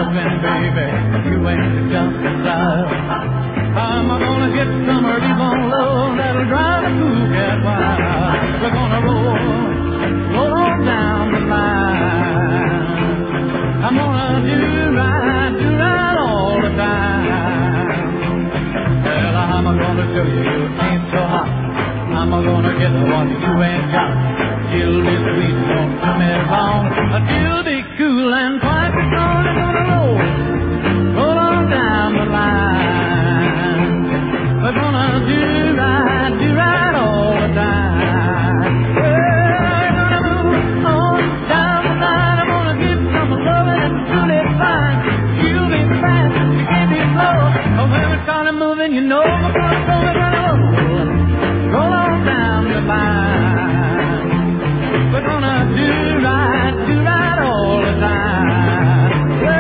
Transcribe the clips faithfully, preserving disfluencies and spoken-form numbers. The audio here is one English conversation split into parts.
moving, baby. You ain't just a style. I'm gonna get some deep on love that'll drive the cool cat wild. We're gonna roll, roll on down the line. I'm gonna do right, do right all the time. Well, I'm gonna show you you ain't so hot. I'm gonna get what you ain't got. She'll be sweet, don't do me wrong. She'll be cool and quiet. We're gonna, gonna roll, roll on down the line. We're gonna do right, do right all the time. We're gonna move on down the line. I'm gonna give some loving and truly fine. She'll be fast, she can't be slow. But when we start moving, you know we're gonna go, we're gonna roll, roll on down the line. We're gonna do right, do right all the time.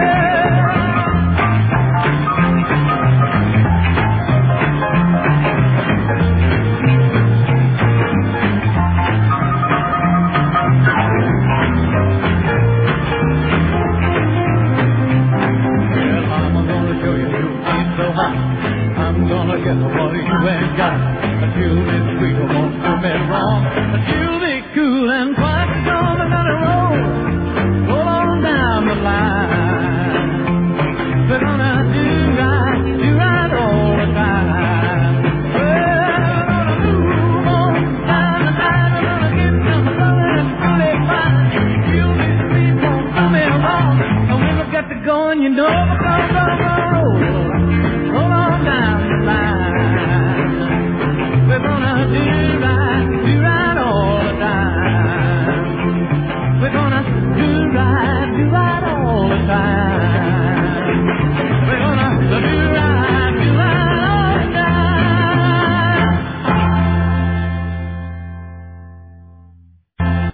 Well, I'm gonna show you you ain't so hot. I'm gonna get what you ain't got. But you'll be sweet, won't do me wrong. But you'll be cool and quiet. We're gonna roll, roll on down the line. We're gonna do right, do right all the time. We're gonna move on down the line. We're gonna get some loving and truly fine. You'll be sweet, won't do me wrong. And when we get to going, you know we're gonna, gonna roll, roll on down the line. We're gonna do right, do right all the time. We're gonna do right, do right all the time.